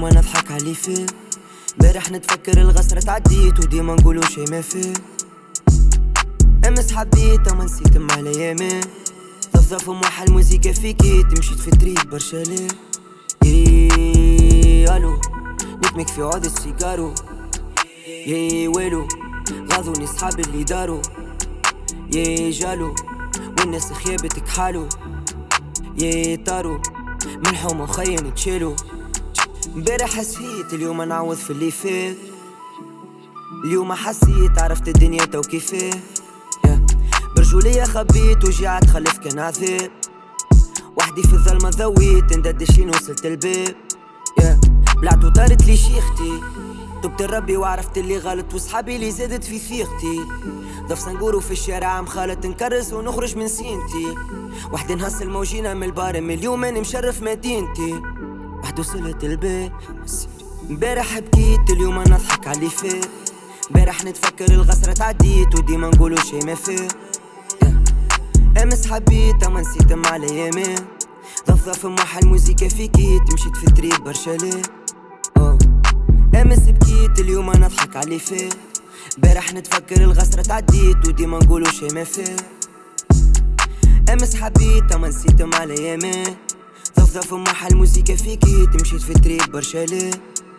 اليوم نضحك علي فيه. امبارح نتفكر الغسرة تعديت وديما نقولو شي ما فيه. امس حبيت وما نسيت مع الايامي. ضفضف موحى الموزيكا فيكي تمشيت في تريد برشا ليه. الو نكمك في عود السيجارو. ويلو غاضوني صحابي اللي دارو. جالو والناس خيابتك حالو. طارو من الحوم خين تشيلو. امبارح حسيت اليوم نعوض في اللي فات. اليوم حسيت عرفت الدنيا تو كيفاه. برجولية خبيت وجعت خلف كان عذاب. وحدي في الظلمة ضويت نددشين وصلت الباب. بلعت وطارت لي شيختي. تبت الربي وعرفت اللي غلط وصحابي اللي زادت في ثيقتي. ضف سنقورو في الشارع مخالط نكرس ونخرج من سينتي. وحدي نهصل موجينا من البارم اليوم انا مشرف مدينتي. وحدي وصلت البيت. امبارح بكيت اليوم نضحك علي فيه. امبارح نتفكر الغسرة تعديت وديما نقولو شي ما فيه. امس حبيت وما نسيت مع الايامي. ضفضف موحى الموزيكا فيكي تمشيت في تريد برشا ليه. امس بكيت اليوم نضحك علي فيه. امبارح نتفكر الغسرة تعديت وديما نقولو شي ما فيه. امس حبيت وما نسيت مع الايامي. ضفضف موحى الموزيكا فيكي تمشيت في تريد برشا ليه.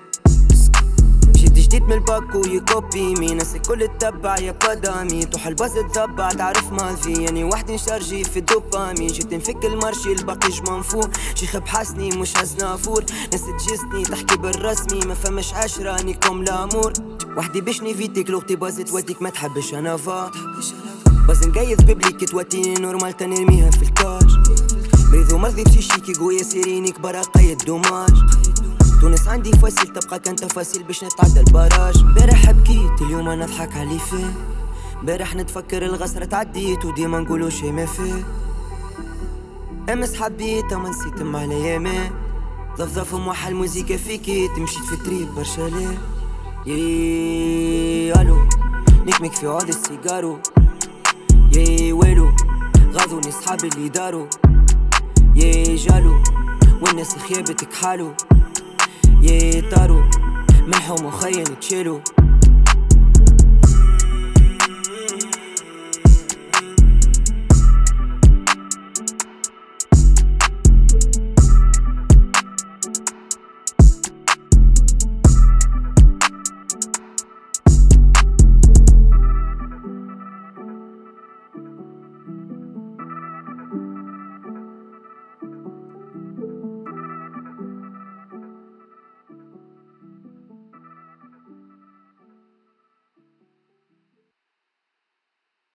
جديد من الباكو يكوبي مي ناسي كل التبع يا قدامي. توح الباز تضبع تعرف ماضي يعني وحدي نشارجي في الدوبامين. جيت نفك المارشي الباقي جمنفور. شيخ بحسني مش هزنافور. ناس تجسني تحكي بالرسمي ما فمش عشرة نيكم لامور. وحدي باش نيفيتيك لغتي باز تواتيك ما تحبش انا فا. باز نقيد ببليك تواتيني نورمال تنرميها في الكاج. مريضو مرضي بشيشيكي قوية سيريني كبرا قيد دوماج. تونس عندي فاسيل تبقى كان تفاصيل باش نتعدى البراج. امبارح بكيت اليوم نضحك علي فيه. امبارح نتفكر الغسرة تعديت وديما نقولو شي ما فيه. امس حبيت وما نسيت مع الايامي. ضفضف موحى الموزيكا فيكي تمشيت في تريد برشا ليه. الو نكمك في عود السيجارو. ويلو غاضوني صحابي اللي دارو. جالو والناس خيابتك حالو. طارو من الحوم خين تشيلو.